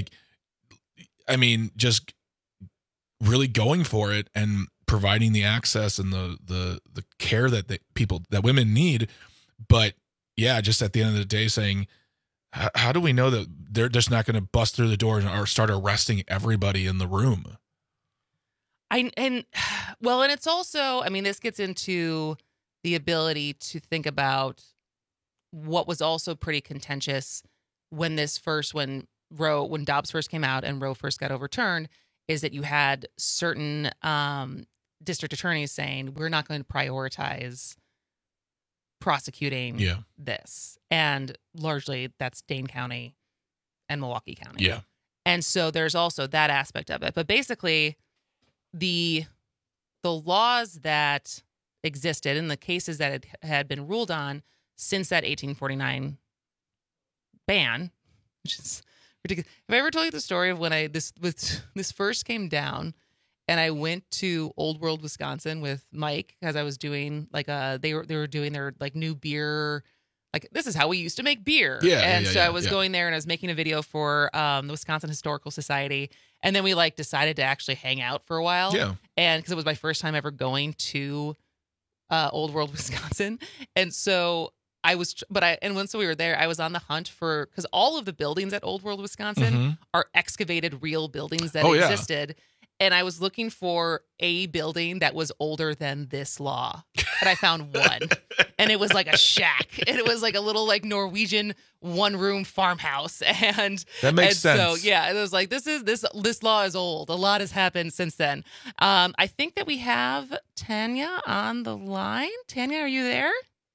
Just really going for it and providing the access and the care that women need. But yeah, just at the end of the day saying, how do we know that they're just not going to bust through the door or start arresting everybody in the room? And it's also, this gets into the ability to think about what was also pretty contentious when Dobbs first came out and Roe first got overturned, is that you had certain district attorneys saying, we're not going to prioritize prosecuting this. And largely that's Dane County and Milwaukee County. Yeah. And so there's also that aspect of it. But basically, the laws that existed and the cases that had been ruled on since that 1849 ban, which is ridiculous. Have I ever told you the story of when this first came down and I went to Old World, Wisconsin with Mike, because I was doing they were doing their new beer, this is how we used to make beer. I was going there and I was making a video for the Wisconsin Historical Society. And then we decided to actually hang out for a while. Yeah. And because it was my first time ever going to Old World, Wisconsin. And so once we were there, I was on the hunt because all of the buildings at Old World, Wisconsin are excavated real buildings that existed. Yeah. And I was looking for a building that was older than this law. And I found one. And it was like a shack. And it was like a little Norwegian one-room farmhouse. And that makes sense. So yeah, it was like this law is old. A lot has happened since then. I think that we have Tanya on the line. Tanya, are you there?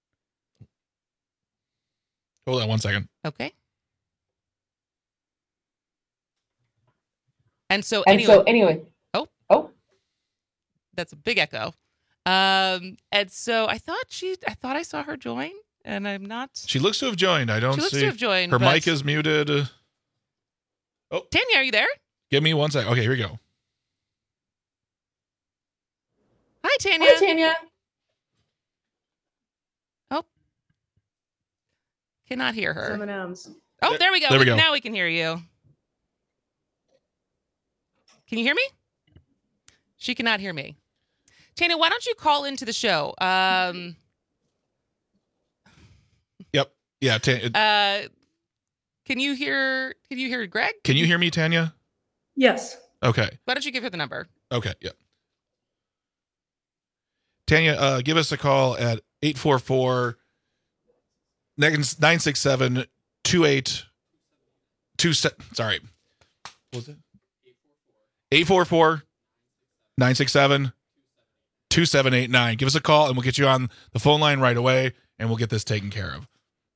Hold on one second. Okay. And so anyway. Oh, that's a big echo. And so I thought I saw her join, and I'm not. She looks to have joined. I don't see. She looks to have joined. Her mic is muted. Oh, Tanya, are you there? Give me 1 second. Okay, here we go. Hi, Tanya. Hi, Tanya. Oh, cannot hear her. Someone else. Oh, there we go. There we go. Now we can hear you. Can you hear me? She cannot hear me. Tanya, why don't you call into the show? Yep. Yeah. Can you hear Greg? Can you hear me, Tanya? Yes. Okay. Why don't you give her the number? Okay. Yep. Tanya, give us a call at 844-967-2827. Sorry. What was it? 844-967-2789. Give us a call and we'll get you on the phone line right away and we'll get this taken care of.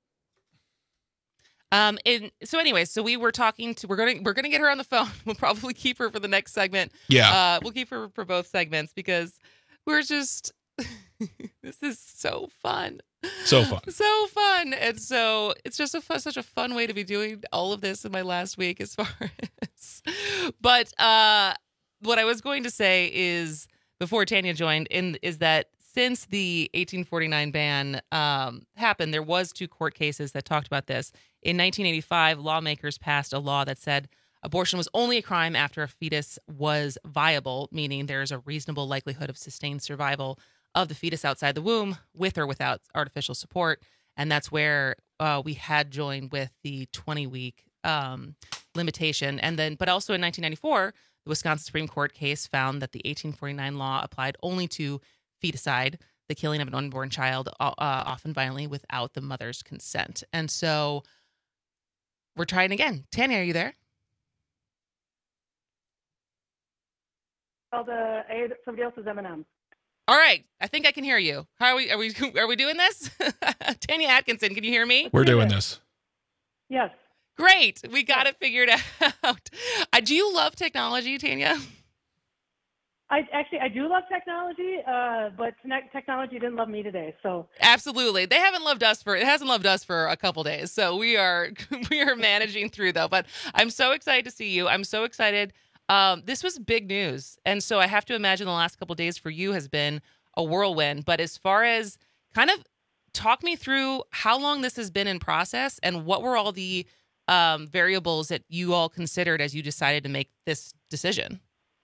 So we were talking to, we're gonna get her on the phone. We'll probably keep her for the next segment. Yeah. We'll keep her for both segments because we're just this is so fun. So fun. So fun. And so it's just such a fun way to be doing all of this in my last week as far as, but what I was going to say is before Tanya joined is that since the 1849 ban happened, there was 2 court cases that talked about this. In 1985, lawmakers passed a law that said abortion was only a crime after a fetus was viable, meaning there's a reasonable likelihood of sustained survival of the fetus outside the womb with or without artificial support. And that's where we had joined with the 20-week limitation. And then, but also in 1994, the Wisconsin Supreme Court case found that the 1849 law applied only to feticide, the killing of an unborn child, often violently without the mother's consent. And so we're trying again. Tanya, are you there? Well, somebody else's M&M. All right, I think I can hear you. How are we doing this? Tanya Atkinson, can you hear me? We're doing this. Yes. Great, we got it figured out. Do you love technology, Tanya? I do love technology, but technology didn't love me today. So absolutely, it hasn't loved us for a couple days. So we are managing through though. But I'm so excited to see you. I'm so excited. This was big news, and so I have to imagine the last couple days for you has been a whirlwind. But as far as kind of talk me through how long this has been in process and what were all the variables that you all considered as you decided to make this decision.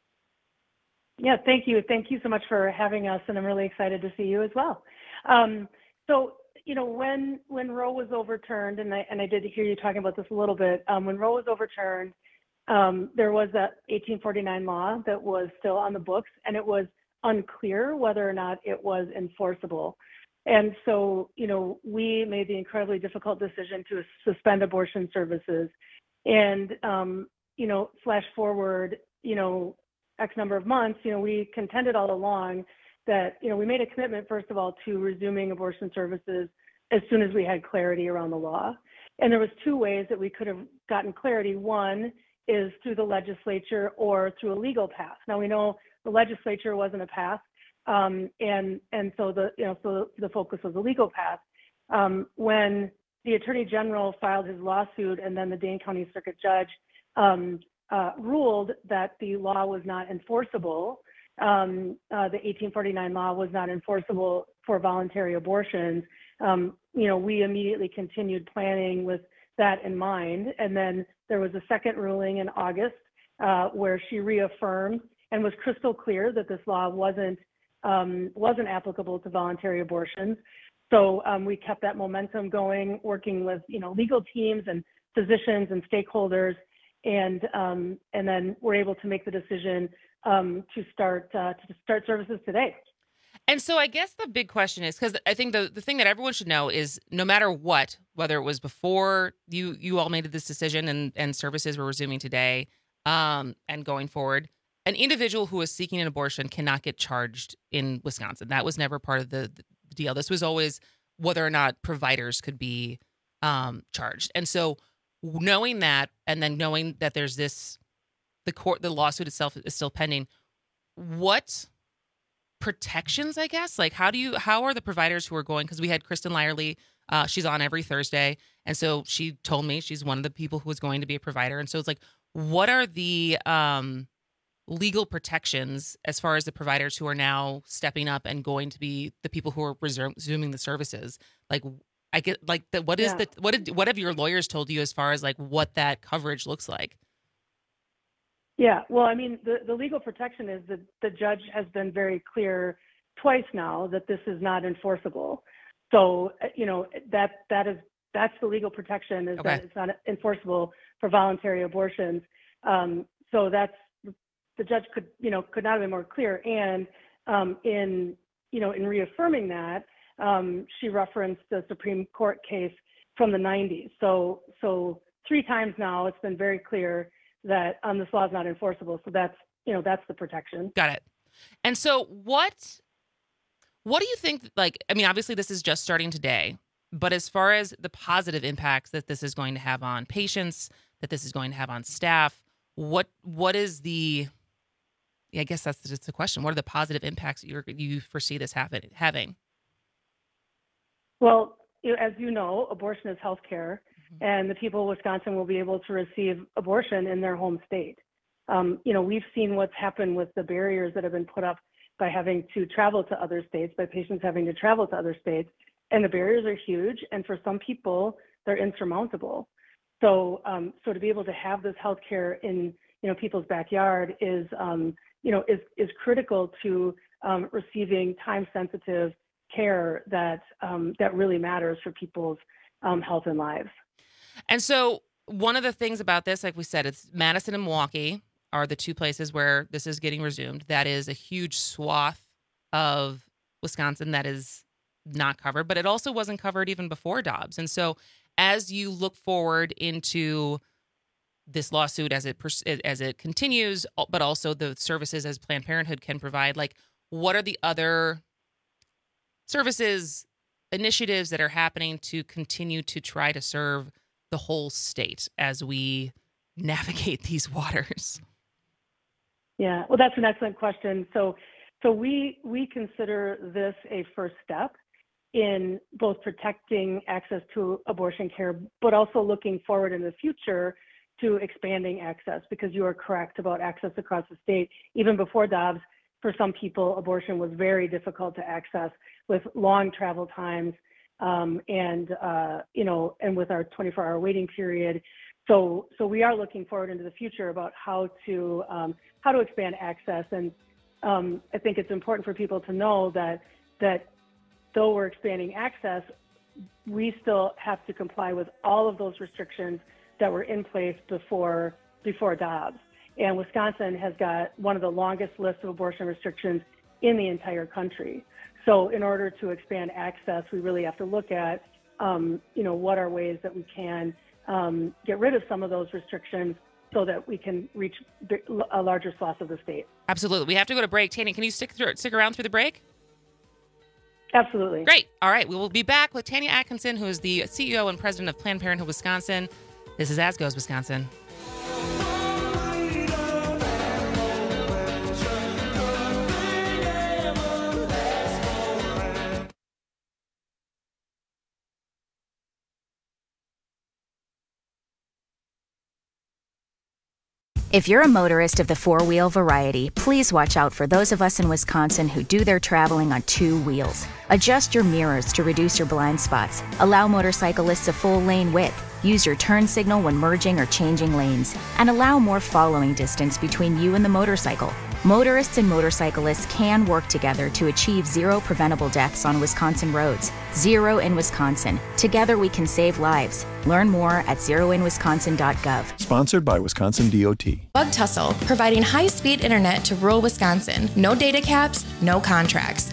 Yeah, thank you. Thank you so much for having us, and I'm really excited to see you as well. So, when Roe was overturned, and I did hear you talking about this a little bit, when Roe was overturned, there was that 1849 law that was still on the books, and it was unclear whether or not it was enforceable. And so, we made the incredibly difficult decision to suspend abortion services. And, flash forward, X number of months, we contended all along that, we made a commitment, first of all, to resuming abortion services as soon as we had clarity around the law. And there was 2 ways that we could have gotten clarity. One is through the legislature or through a legal path. Now we know the legislature wasn't a path, and so the focus was a legal path. When the Attorney General filed his lawsuit, and then the Dane County Circuit Judge ruled that the law was not enforceable, the 1849 law was not enforceable for voluntary abortions, we immediately continued planning with that in mind. And then there was a second ruling in August where she reaffirmed and was crystal clear that this law wasn't applicable to voluntary abortions. So we kept that momentum going, working with legal teams and physicians and stakeholders, and then we're able to make the decision to start services today. And so I guess the big question is, because I think the thing that everyone should know is no matter what, whether it was before you all made this decision and services were resuming today and going forward, an individual who is seeking an abortion cannot get charged in Wisconsin. That was never part of the deal. This was always whether or not providers could be charged. And so knowing that, and then knowing that there's the lawsuit itself is still pending, what protections, I guess, like how are the providers who are going, because we had Kristen Lyerly, she's on every Thursday, and so she told me she's one of the people who is going to be a provider. And so it's like, what are the legal protections as far as the providers who are now stepping up and going to be the people who are resuming the services? Like, I get like what have your lawyers told you as far as like what that coverage looks like? Yeah, well, I mean, the legal protection is that the judge has been very clear twice now that this is not enforceable. So, that's the legal protection, is that it's not enforceable for voluntary abortions. So that's, the judge could not have been more clear. And in reaffirming that, she referenced the Supreme Court case from the 90s. So 3 times now it's been very clear that this law is not enforceable. So that's the protection. Got it. And so what do you think, obviously this is just starting today, but as far as the positive impacts that this is going to have on patients, that this is going to have on staff, what is the, I guess that's just the question. What are the positive impacts you foresee this having? Well, as you know, abortion is health care, and the people of Wisconsin will be able to receive abortion in their home state. We've seen what's happened with the barriers that have been put up by having to travel to other states, by patients having to travel to other states, and the barriers are huge, and for some people, they're insurmountable. So to be able to have this health care in people's backyard is critical to receiving time-sensitive care that really matters for people's health and lives. And so one of the things about this, like we said, it's Madison and Milwaukee are the 2 places where this is getting resumed. That is a huge swath of Wisconsin that is not covered, but it also wasn't covered even before Dobbs. And so as you look forward into this lawsuit as it continues, but also the services as Planned Parenthood can provide, what are the other services, initiatives that are happening to continue to try to serve the whole state as we navigate these waters? Yeah, well, that's an excellent question. So we consider this a first step in both protecting access to abortion care, but also looking forward in the future to expanding access, because you are correct about access across the state. Even before Dobbs, for some people, abortion was very difficult to access with long travel times, and with our 24-hour waiting period. So we are looking forward into the future about how to expand access. And I think it's important for people to know that though we're expanding access, we still have to comply with all of those restrictions that were in place before Dobbs. And Wisconsin has got one of the longest lists of abortion restrictions in the entire country. So in order to expand access, we really have to look at, what are ways that we can get rid of some of those restrictions so that we can reach a larger swath of the state. Absolutely. We have to go to break. Tanya, can you stick around through the break? Absolutely. Great. All right. We will be back with Tanya Atkinson, who is the CEO and president of Planned Parenthood Wisconsin. This is As Goes Wisconsin. If you're a motorist of the four-wheel variety, please watch out for those of us in Wisconsin who do their traveling on 2 wheels. Adjust your mirrors to reduce your blind spots. Allow motorcyclists a full lane width. Use your turn signal when merging or changing lanes. And allow more following distance between you and the motorcycle. Motorists and motorcyclists can work together to achieve 0 preventable deaths on Wisconsin roads. 0 in Wisconsin. Together we can save lives. Learn more at zeroinwisconsin.gov. Sponsored by Wisconsin DOT. Bug Tussle, providing high-speed internet to rural Wisconsin. No data caps, no contracts.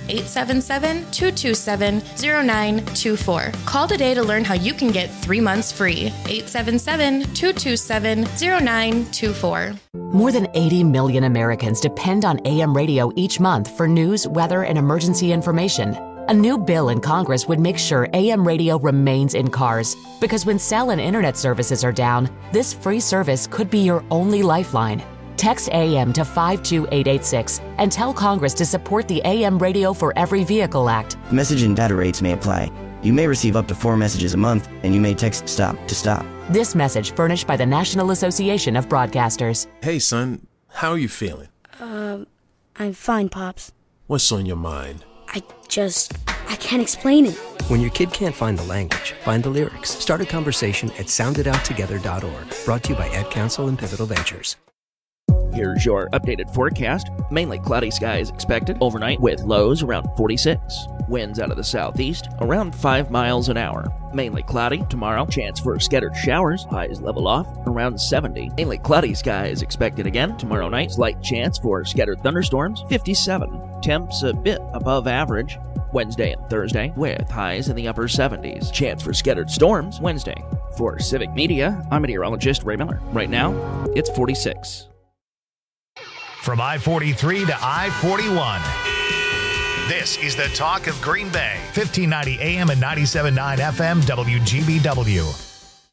877-227-0924. Call today to learn how you can get 3 months free. 877-227-0924. More than 80 million Americans depend on AM radio each month for news, weather, and emergency information. A new bill in Congress would make sure AM radio remains in cars, because when cell and internet services are down, this free service could be your only lifeline. Text AM to 52886 and tell Congress to support the AM Radio for Every Vehicle Act. Message and data rates may apply. You may receive up to 4 messages a month, and you may text STOP to stop. This message furnished by the National Association of Broadcasters. Hey, son, how are you feeling? I'm fine, Pops. What's on your mind? I can't explain it. When your kid can't find the language, find the lyrics. Start a conversation at sounditouttogether.org. Brought to you by Ad Council and Pivotal Ventures. Here's your updated forecast. Mainly cloudy skies expected overnight with lows around 46. Winds out of the southeast around 5 miles an hour. Mainly cloudy tomorrow. Chance for scattered showers. Highs level off around 70. Mainly cloudy skies expected again tomorrow night. Slight chance for scattered thunderstorms. 57. Temps a bit above average. Wednesday and Thursday with highs in the upper 70s. Chance for scattered storms Wednesday. For Civic Media, I'm meteorologist Ray Miller. Right now, it's 46. From I-43 to I-41. This is the talk of Green Bay. 1590 AM and 97.9 FM WGBW.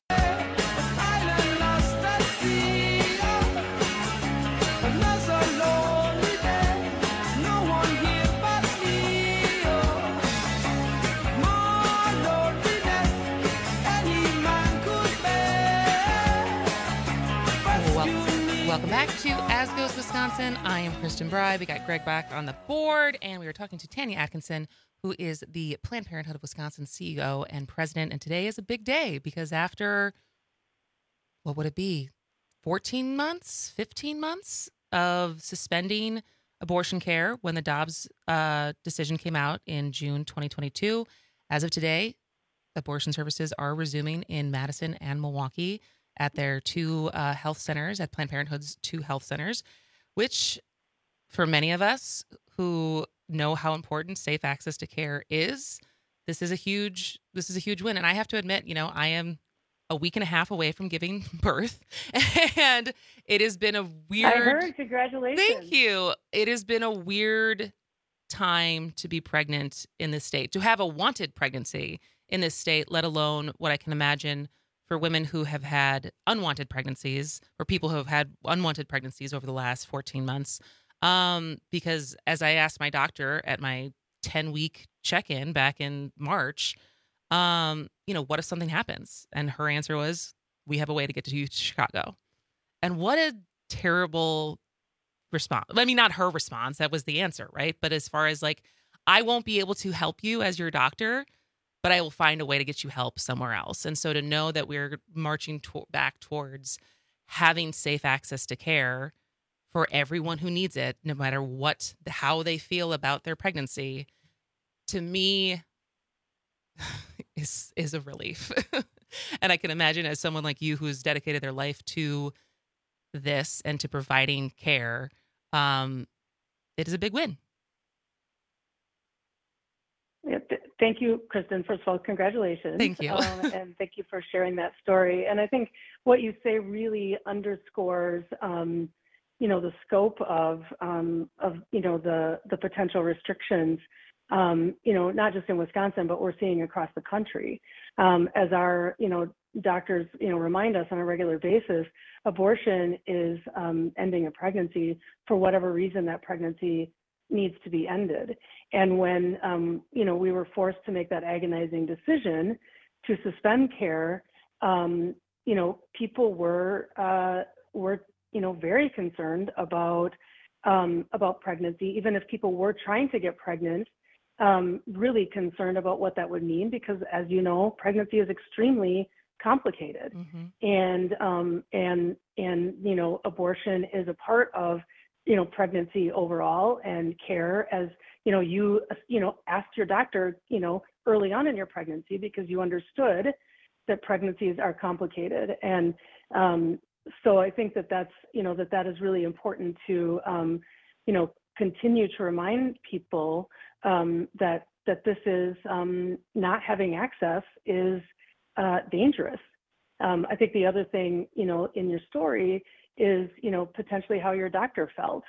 Welcome back to As Goes Wisconsin. I am Kristen Bry. We got Greg back on the board, and we were talking to Tanya Atkinson, who is the Planned Parenthood of Wisconsin CEO and president. And today is a big day because after, what would it be, 14 months, 15 months of suspending abortion care when the Dobbs decision came out in June 2022, as of today, abortion services are resuming in Madison and Milwaukee at their two health centers, at Planned Parenthood's two health centers, which for many of us who know how important safe access to care is, this is a huge win. And I have to admit, I am a week and a half away from giving birth, and it has been a weird. I heard. Congratulations. Thank you. It has been a weird time to be pregnant in this state, to have a wanted pregnancy in this state, let alone what I can imagine for women who have had unwanted pregnancies, or people who have had unwanted pregnancies over the last 14 months. Because as I asked my doctor at my 10-week check-in back in March, what if something happens? And her answer was, we have a way to get to Chicago. And what a terrible response. I mean, not her response. That was the answer, right? But as far as I won't be able to help you as your doctor, but I will find a way to get you help somewhere else. And so to know that we're marching back towards having safe access to care for everyone who needs it, no matter how they feel about their pregnancy, to me is a relief. And I can imagine, as someone like you who's dedicated their life to this and to providing care, it is a big win. Yeah, thank you, Kristen. First of all, congratulations. Thank you. And thank you for sharing that story. And I think what you say really underscores, the scope of the potential restrictions, not just in Wisconsin, but we're seeing across the country. As our, doctors, remind us on a regular basis, abortion is ending a pregnancy for whatever reason that pregnancy needs to be ended. And when, we were forced to make that agonizing decision to suspend care, people were very concerned about pregnancy, even if people were trying to get pregnant, really concerned about what that would mean, because as you know, pregnancy is extremely complicated. Mm-hmm. And abortion is a part of pregnancy overall and care, as you asked your doctor early on in your pregnancy because you understood that pregnancies are complicated. And so I think that is really important to continue to remind people that this is not having access is dangerous. I think the other thing in your story is, potentially how your doctor felt,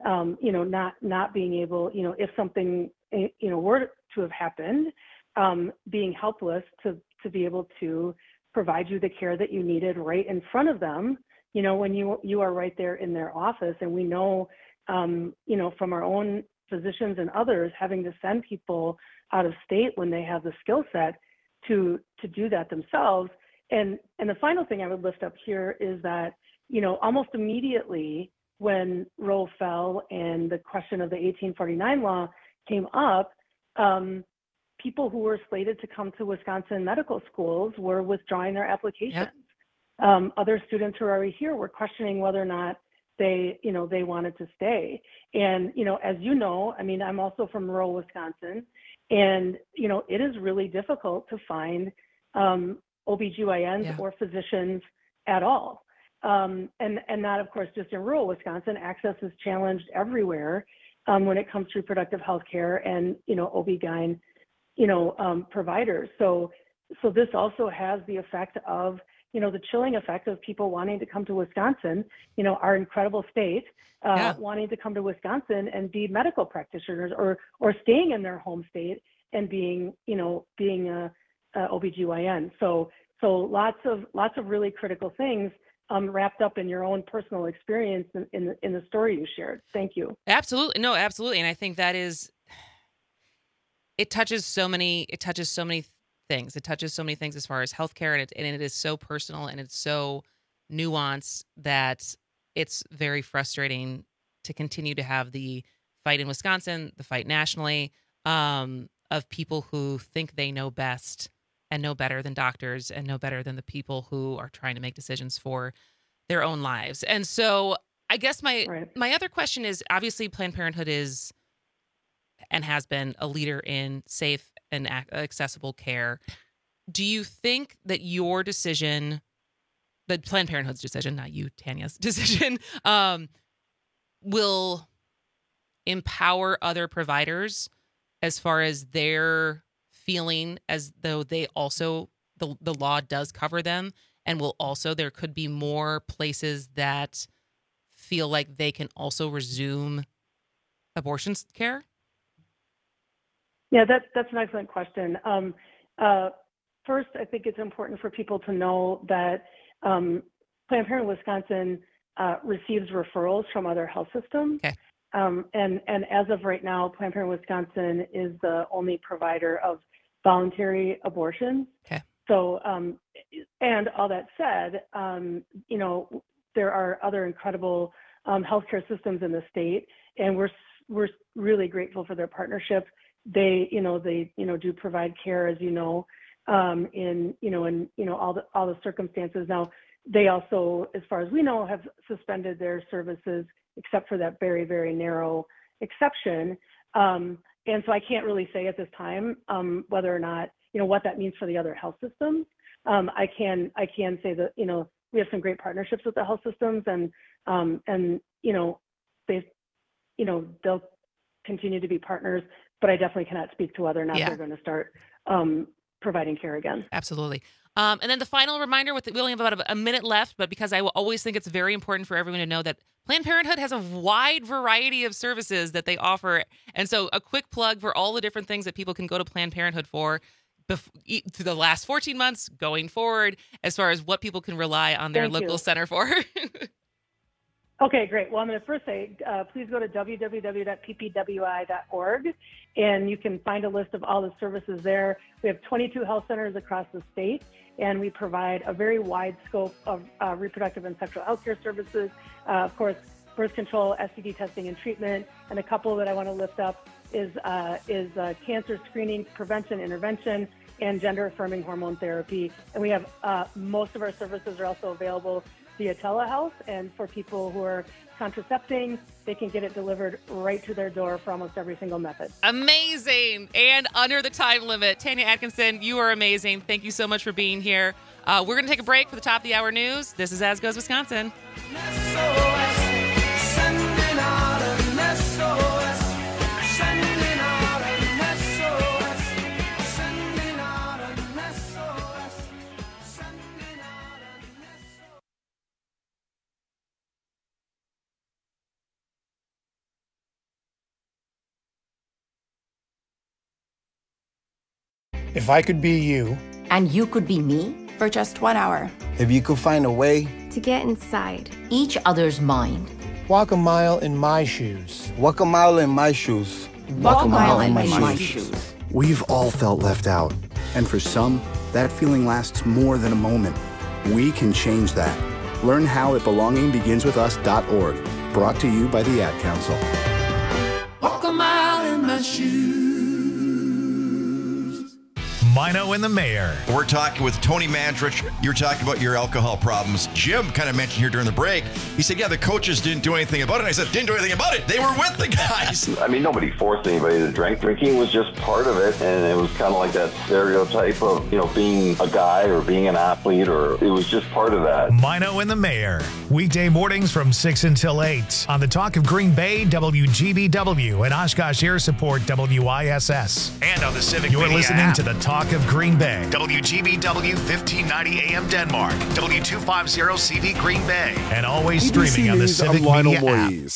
not being able, if something, were to have happened, being helpless to be able to provide you the care that you needed right in front of them, when you are right there in their office. And we know, from our own physicians and others, having to send people out of state when they have the skill set to do that themselves. And the final thing I would lift up here is that, almost immediately when Roe fell and the question of the 1849 law came up, people who were slated to come to Wisconsin medical schools were withdrawing their applications. Yep. Other students who are already here were questioning whether or not they wanted to stay. And, as you know, I mean, I'm also from rural Wisconsin, and, it is really difficult to find OBGYNs or physicians at all. And not, of course, just in rural Wisconsin. Access is challenged everywhere when it comes to reproductive health care and, OB-GYN, providers. So this also has the effect of, the chilling effect of people wanting to come to Wisconsin, our incredible state, wanting to come to Wisconsin and be medical practitioners or staying in their home state and being a OBGYN. So lots of really critical things wrapped up in your own personal experience in the story you shared. Thank you. Absolutely. No, absolutely. And I think that it touches so many things. It touches so many things as far as healthcare, and it is so personal and it's so nuanced that it's very frustrating to continue to have the fight in Wisconsin, the fight nationally, of people who think they know best and know better than doctors and know better than the people who are trying to make decisions for their own lives. And so I guess my other question is, obviously Planned Parenthood is and has been a leader in safe and accessible care. Do you think that your decision, the Planned Parenthood's decision, not you, Tanya's decision, will empower other providers as far as their feeling as though they also, the law does cover them, and there could be more places that feel like they can also resume abortion care? Yeah, that's an excellent question. First, I think it's important for people to know that Planned Parenthood Wisconsin receives referrals from other health systems. Okay. And as of right now, Planned Parenthood Wisconsin is the only provider of voluntary abortions. Okay. So, and all that said, there are other incredible healthcare systems in the state, and we're really grateful for their partnership. They do provide care, as in all the circumstances. Now, they also, as far as we know, have suspended their services, except for that very, very narrow exception. And so I can't really say at this time whether or not, what that means for the other health systems. I can say that, we have some great partnerships with the health systems, and they'll continue to be partners, but I definitely cannot speak to whether or not they're going to start providing care again. Absolutely. And then the final reminder, we only have about a minute left, but because I will always think it's very important for everyone to know that Planned Parenthood has a wide variety of services that they offer. And so a quick plug for all the different things that people can go to Planned Parenthood for through the last 14 months going forward, as far as what people can rely on their local center for. Okay, great. Well, I'm going to first say, please go to www.ppwi.org, and you can find a list of all the services there. We have 22 health centers across the state, and we provide a very wide scope of reproductive and sexual health care services. Of course, birth control, STD testing and treatment, and a couple that I want to lift up is cancer screening, prevention, intervention, and gender-affirming hormone therapy. And we have most of our services are also available via telehealth, and for people who are contracepting, they can get it delivered right to their door for almost every single method. Amazing. And under the time limit. Tanya Atkinson, you are amazing. Thank you so much for being here. We're going to take a break for the top of the hour news. This is As Goes Wisconsin. If I could be you. And you could be me? For just 1 hour. If you could find a way. To get inside each other's mind. Walk a mile in my shoes. Walk a mile in my shoes. Walk a mile in my shoes. We've all felt left out. And for some, that feeling lasts more than a moment. We can change that. Learn how at belongingbeginswithus.org. Brought to you by the Ad Council. Walk a mile in my shoes. Mino and the Mayor. We're talking with Tony Mandrich. You're talking about your alcohol problems. Jim kind of mentioned here during the break. He said, yeah, the coaches didn't do anything about it. And I said, didn't do anything about it. They were with the guys. I mean, nobody forced anybody to drink. Drinking was just part of it. And it was kind of like that stereotype of, being a guy or being an athlete, or it was just part of that. Mino and the Mayor. Weekday mornings from 6 until 8 on the Talk of Green Bay, WGBW, and Oshkosh Air Support, WISS. And on the Civic Media listening app. To the Talk of Green Bay, WGBW 1590 AM Denmark, W250 CV Green Bay, and always streaming on the Civic Media app.